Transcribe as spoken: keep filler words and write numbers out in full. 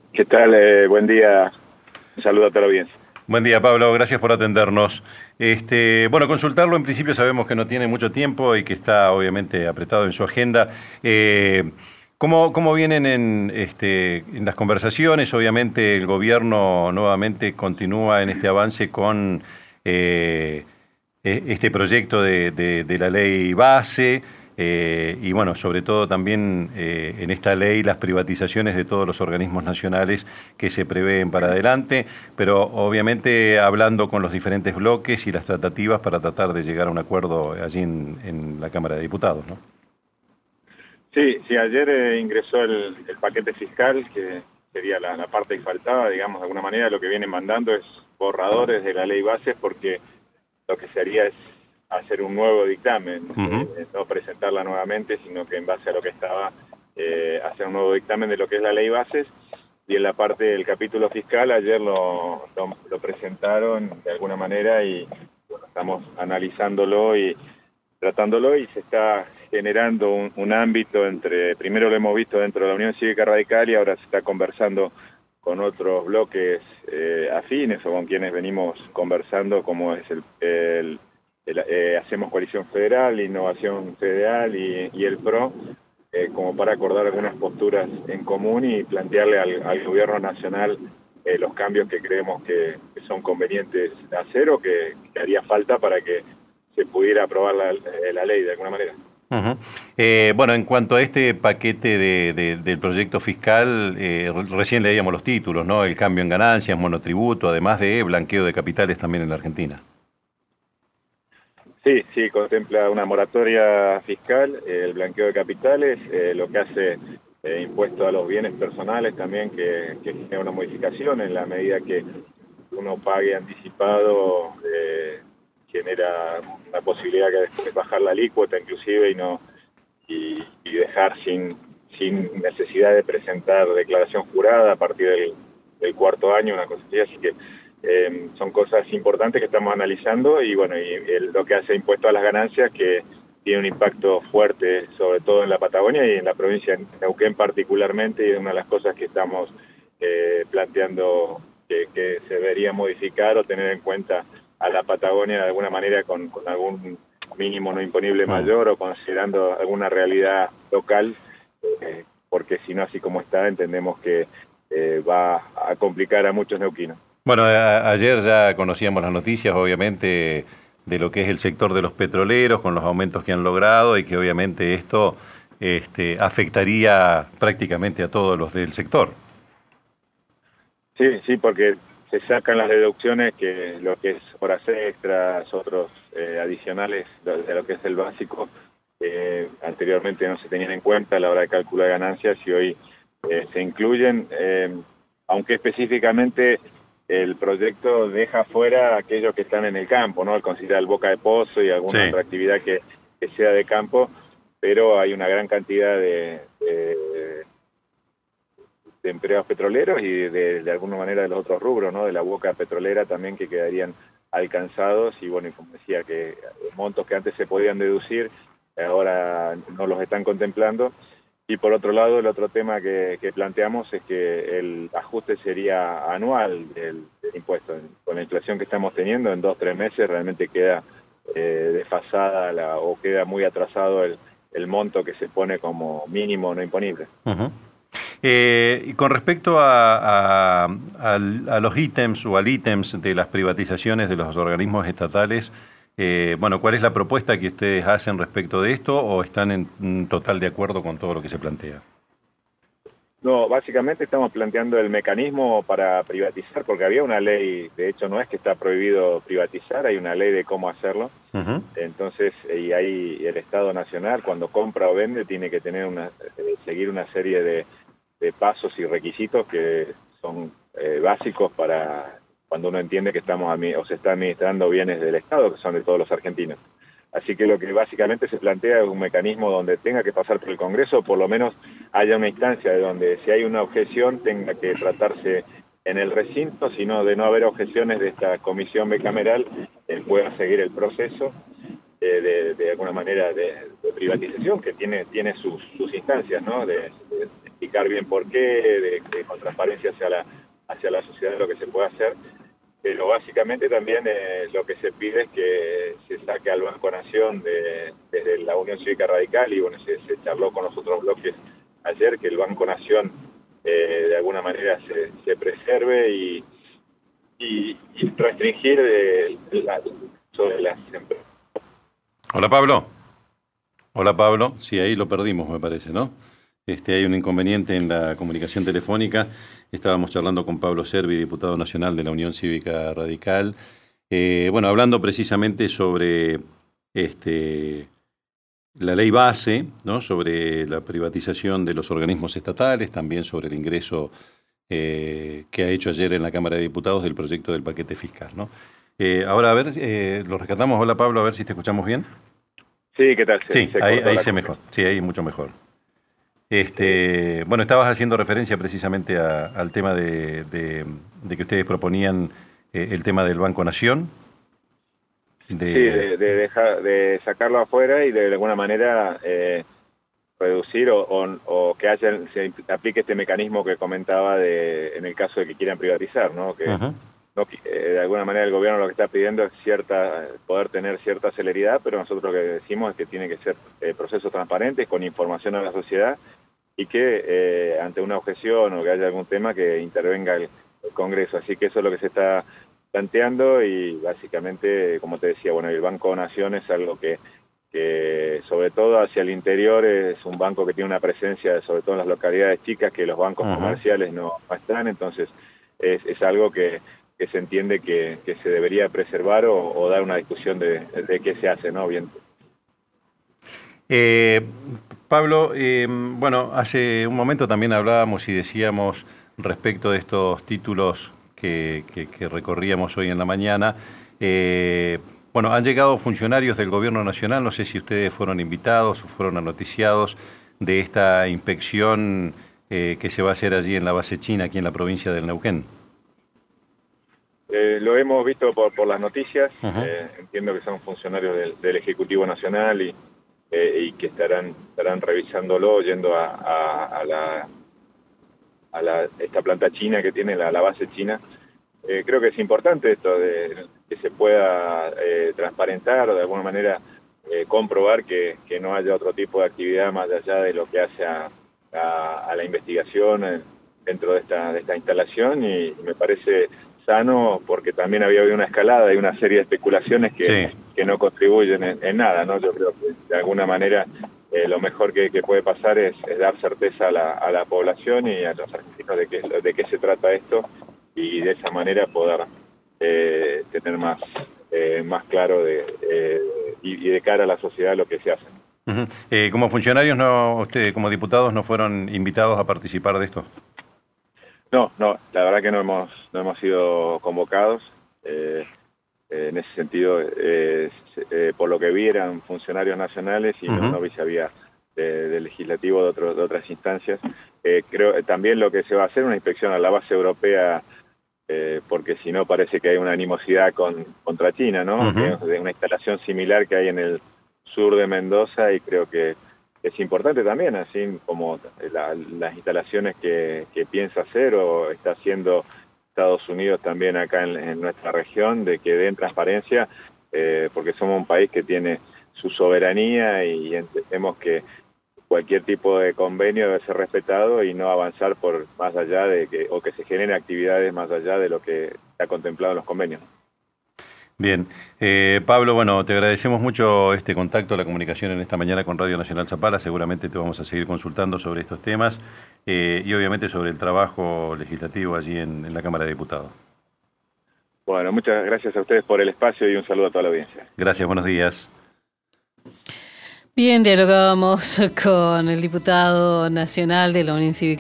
¿Qué tal? Eh, buen día. Un saludo a toda la audiencia. Buen día, Pablo. Gracias por atendernos. Este, bueno, consultarlo en principio sabemos que no tiene mucho tiempo y que está obviamente apretado en su agenda. Eh, ¿cómo, cómo vienen en, este, en las conversaciones? Obviamente el gobierno nuevamente continúa en este avance con eh, e- este proyecto de, de- de la ley base. Eh, y bueno, sobre todo también eh, en esta ley las privatizaciones de todos los organismos nacionales que se prevén para adelante, pero obviamente hablando con los diferentes bloques y las tratativas para tratar de llegar a un acuerdo allí en, en la Cámara de Diputados, ¿no? Sí, sí, ayer eh, ingresó el, el paquete fiscal, que sería la, la parte que faltaba, digamos, de alguna manera lo que vienen mandando es borradores de la ley base, porque lo que se haría es hacer un nuevo dictamen, Ujú. eh, no presentarla nuevamente, sino que en base a lo que estaba, eh, hacer un nuevo dictamen de lo que es la ley bases. Y en la parte del capítulo fiscal, ayer lo, lo, lo presentaron de alguna manera y bueno, estamos analizándolo y tratándolo y se está generando un, un ámbito entre, primero lo hemos visto dentro de la Unión Cívica Radical y ahora se está conversando con otros bloques eh, afines o con quienes venimos conversando, como es el, el, el eh, Hacemos Coalición Federal, Innovación Federal y, y el P R O, eh, como para acordar algunas posturas en común y plantearle al, al gobierno nacional eh, los cambios que creemos que, que son convenientes hacer o que, que haría falta para que se pudiera aprobar la, la ley de alguna manera. Ujú. Eh, bueno, en cuanto a este paquete de, de- del proyecto fiscal, eh, re- recién leíamos los títulos, ¿no? El cambio en ganancias, monotributo, además de blanqueo de capitales también en la Argentina. Sí, sí, contempla una moratoria fiscal, eh, el blanqueo de capitales, eh, lo que hace eh, impuesto a los bienes personales también, que, que genera una modificación en la medida que uno pague anticipado, eh, genera una posibilidad que después bajar la alícuota inclusive y no y, y dejar sin, sin necesidad de presentar declaración jurada a partir del, del cuarto año, una cosa así, así que eh, son cosas importantes que estamos analizando y bueno, y el, lo que hace impuesto a las ganancias que tiene un impacto fuerte, sobre todo en la Patagonia y en la provincia de Neuquén particularmente, y es una de las cosas que estamos eh, planteando que, que se debería modificar o tener en cuenta a la Patagonia de alguna manera con, con algún mínimo no imponible Mm. mayor o considerando alguna realidad local, eh, porque si no, así como está, entendemos que eh, va a complicar a muchos neuquinos. Bueno, a- ayer ya conocíamos las noticias, obviamente, de lo que es el sector de los petroleros, con los aumentos que han logrado y que obviamente esto este, afectaría prácticamente a todos los del sector. Sí, sí, porque se sacan las deducciones que lo que es horas extras, otros eh, adicionales de lo que es el básico, eh, anteriormente no se tenían en cuenta a la hora de cálculo de ganancias y hoy eh, se incluyen, eh, aunque específicamente el proyecto deja fuera a aquellos que están en el campo, ¿no? Al considerar el boca de pozo y alguna Sí. otra actividad que, que sea de campo, pero hay una gran cantidad de, de de empleados petroleros y de, de alguna manera de los otros rubros, ¿no? De la boca petrolera también que quedarían alcanzados y bueno, y como decía, que montos que antes se podían deducir, ahora no los están contemplando. Y por otro lado, el otro tema que, que planteamos es que el ajuste sería anual del, del impuesto. Con la inflación que estamos teniendo, en dos o tres meses realmente queda eh, desfasada la, o queda muy atrasado el, el monto que se pone como mínimo no imponible. Ujú. Eh, y con respecto a, a- al- a los ítems o al ítems de las privatizaciones de los organismos estatales, eh, bueno, ¿cuál es la propuesta que ustedes hacen respecto de esto o están en mm, total de acuerdo con todo lo que se plantea? No, básicamente estamos planteando el mecanismo para privatizar, porque había una ley, de hecho no es que está prohibido privatizar, hay una ley de cómo hacerlo. Ujú. Entonces, y ahí el Estado Nacional cuando compra o vende tiene que tener una, eh, seguir una serie de, de pasos y requisitos que son eh, básicos para cuando uno entiende que estamos admi- o se está administrando bienes del Estado, que son de todos los argentinos. Así que lo que básicamente se plantea es un mecanismo donde tenga que pasar por el Congreso, o por lo menos haya una instancia de donde si hay una objeción tenga que tratarse en el recinto, sino de no haber objeciones de esta comisión bicameral, eh, pueda seguir el proceso eh, de, de alguna manera de, de privatización que tiene, tiene sus, sus instancias, ¿no? De, de explicar bien por qué, de, de, con transparencia hacia la, hacia la sociedad lo que se puede hacer. Pero básicamente también eh, lo que se pide es que se saque al Banco Nación de, desde la Unión Cívica Radical, y bueno, se, se charló con los otros bloques ayer, que el Banco Nación eh, de alguna manera se, se preserve y, y, y restringir eh, la, sobre las empresas. Hola Pablo. Hola Pablo. Sí, ahí lo perdimos, me parece, ¿no? Este, hay un inconveniente en la comunicación telefónica. Estábamos charlando con Pablo Servi, diputado nacional de la Unión Cívica Radical. Eh, bueno, hablando precisamente sobre este, la ley base, ¿no? Sobre la privatización de los organismos estatales, también sobre el ingreso eh, que ha hecho ayer en la Cámara de Diputados del proyecto del paquete fiscal, ¿no? Eh, ahora, a ver, eh, lo rescatamos. Hola Pablo, a ver si te escuchamos bien. Sí, ¿qué tal? Se, sí, se ahí, ahí se mejor. Sí, ahí mucho mejor. Este, bueno, estabas haciendo referencia precisamente a, al tema de, de, de que ustedes proponían eh, el tema del Banco Nación. De... Sí, de, de, dejar, de sacarlo afuera y de alguna manera eh, reducir o, o, o que haya, se aplique este mecanismo que comentaba de, en el caso de que quieran privatizar, ¿no? Que uh-huh. no, eh, de alguna manera el gobierno lo que está pidiendo es cierta, poder tener cierta celeridad, pero nosotros lo que decimos es que tiene que ser eh, procesos transparentes, con información a la sociedad, y que eh, ante una objeción o que haya algún tema que intervenga el, el Congreso. Así que eso es lo que se está planteando y básicamente, como te decía, bueno, el Banco Nación es algo que, que sobre todo hacia el interior es un banco que tiene una presencia, sobre todo en las localidades chicas, que los bancos uh-huh. comerciales no, no están, entonces es, es algo que, que se entiende que, que se debería preservar o, o dar una discusión de, de qué se hace, ¿no? Bien. Eh, Pablo, eh, bueno, hace un momento también hablábamos y decíamos respecto de estos títulos que, que, que recorríamos hoy en la mañana. Eh, bueno, han llegado funcionarios del Gobierno Nacional, no sé si ustedes fueron invitados o fueron noticiados de esta inspección eh, que se va a hacer allí en la base china, aquí en la provincia del Neuquén. Eh, lo hemos visto por, por las noticias, uh-huh. eh, entiendo que son funcionarios del, del Ejecutivo Nacional y Eh, y que estarán estarán revisándolo, yendo a, a, a la a la esta planta china que tiene la, la base china. Eh, creo que es importante esto de que se pueda eh, transparentar o de alguna manera eh, comprobar que, que no haya otro tipo de actividad más allá de lo que hace a, a, a la investigación dentro de esta de esta instalación, y me parece sano porque también había habido una escalada y una serie de especulaciones que, sí. que no contribuyen en, en nada, ¿no? Yo creo que de alguna manera eh, lo mejor que, que puede pasar es, es dar certeza a la, a la población y a los argentinos de qué, de qué se trata esto, y de esa manera poder eh, tener más, eh, más claro de, eh, y, y de cara a la sociedad lo que se hace. Uh-huh. Eh, como funcionarios, no, usted, como diputados, ¿no fueron invitados a participar de esto? No, no, la verdad que no hemos no hemos sido convocados. Eh, eh, en ese sentido, eh, eh, por lo que vi, eran funcionarios nacionales y uh-huh. no, no vi si había de, de legislativo de, otro, de otras instancias. Eh, creo eh, también lo que se va a hacer una inspección a la base europea, eh, porque si no parece que hay una animosidad con, contra China, ¿no? Uh-huh. De una instalación similar que hay en el sur de Mendoza, y creo que es importante también, así como la, las instalaciones que, que piensa hacer o está haciendo Estados Unidos también acá en, en nuestra región, de que den transparencia, eh, porque somos un país que tiene su soberanía y entendemos que cualquier tipo de convenio debe ser respetado y no avanzar por más allá de que, o que se generen actividades más allá de lo que está contemplado en los convenios. Bien. Eh, Pablo, bueno, te agradecemos mucho este contacto, la comunicación en esta mañana con Radio Nacional Zapala. Seguramente te vamos a seguir consultando sobre estos temas eh, y obviamente sobre el trabajo legislativo allí en, en la Cámara de Diputados. Bueno, muchas gracias a ustedes por el espacio y un saludo a toda la audiencia. Gracias, buenos días. Bien, dialogábamos con el diputado nacional de la Unión Cívica